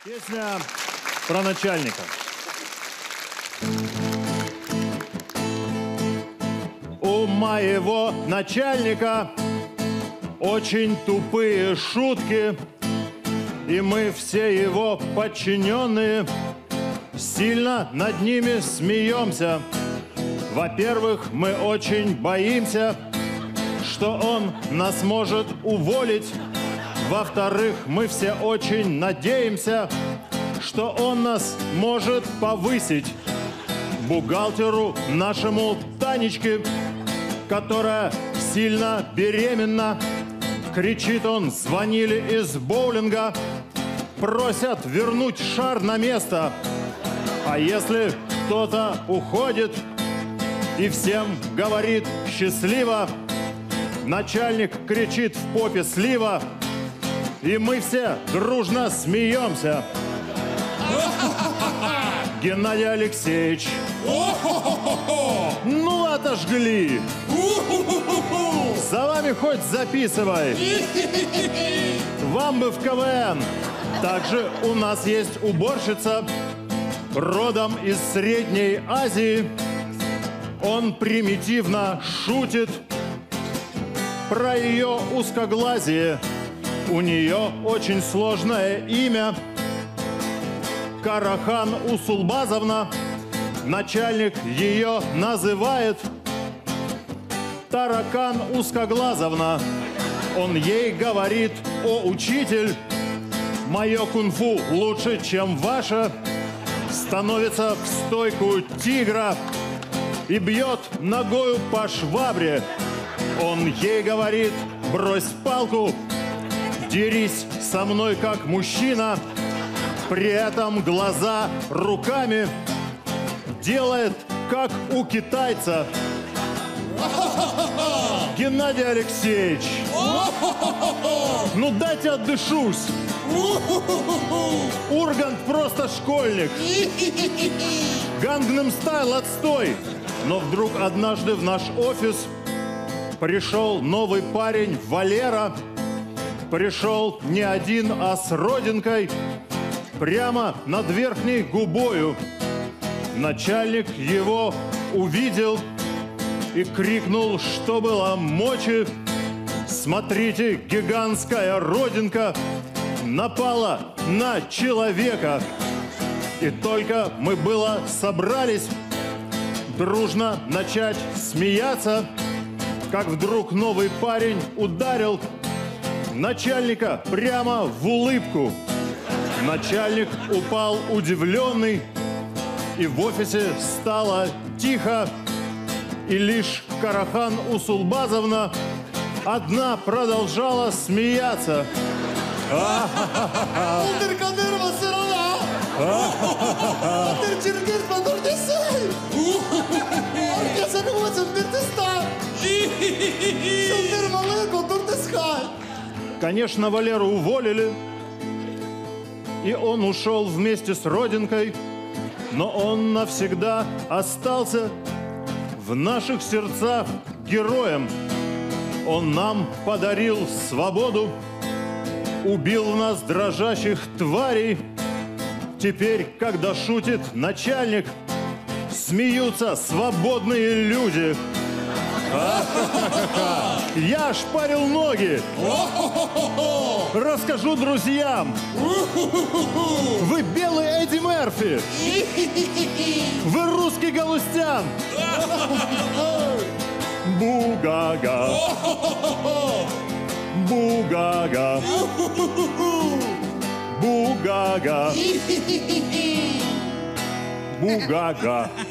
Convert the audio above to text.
Песня про начальника. У моего начальника очень тупые шутки, и мы все его подчиненные сильно над ними смеемся. Во-первых, мы очень боимся, что он нас может уволить. Во-вторых, мы все очень надеемся, что он нас может повысить. Бухгалтеру нашему Танечке, которая сильно беременна, кричит он, звонили из боулинга, просят вернуть шар на место. А если кто-то уходит и всем говорит счастливо, начальник кричит в попе слива, и мы все дружно смеемся. Геннадий Алексеевич, ну отожгли. За вами хоть записывай. Вам бы в КВН. Также у нас есть уборщица, родом из Средней Азии. Он примитивно шутит про ее узкоглазие. У нее очень сложное имя. Карахан Усулбазовна. Начальник ее называет Таракан Узкоглазовна. Он ей говорит: о, учитель, мое кунг-фу лучше, чем ваше. Становится в стойку тигра и бьет ногою по швабре. Он ей говорит: брось палку, дерись со мной как мужчина. При этом глаза руками делает, как у китайца. Геннадий Алексеевич, ну дайте отдышусь. Ургант просто школьник. Гангнам Стайл отстой. Но вдруг однажды в наш офис пришел новый парень Валера. Пришел не один, а с родинкой прямо над верхней губою. Начальник его увидел и крикнул, что было мочи: смотрите, гигантская родинка напала на человека. И только мы было собрались дружно начать смеяться, как вдруг новый парень ударил начальника прямо в улыбку. Начальник упал удивленный, и в офисе стало тихо, и лишь Карахан Усулбазовна одна продолжала смеяться. Конечно, Валеру уволили, и он ушел вместе с родинкой, но он навсегда остался в наших сердцах героем. Он нам подарил свободу, убил нас, дрожащих тварей. Теперь, когда шутит начальник, смеются свободные люди. Я шпарил ноги. Расскажу друзьям. Вы белый Эдди Мерфи. Вы русский Галустян. Бугага. Бугага. Бугага. Бугага.